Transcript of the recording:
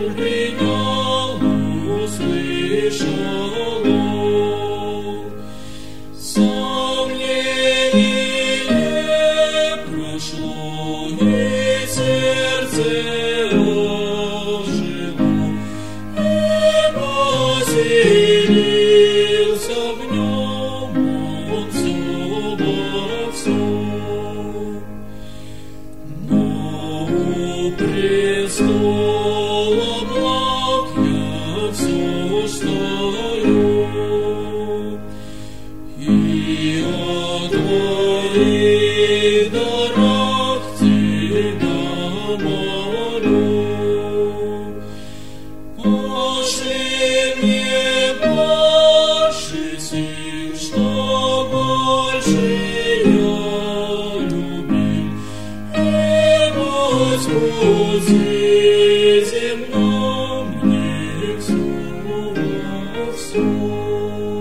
принял, услышал он. Сомнение прошло, и сердце ожило, и поселился в нем он сон. Но у престола благ я все стою, и о твоих дарах тебя молю. Пошли мне больше сил, что больше я любил, и пусть в пути земном мне все.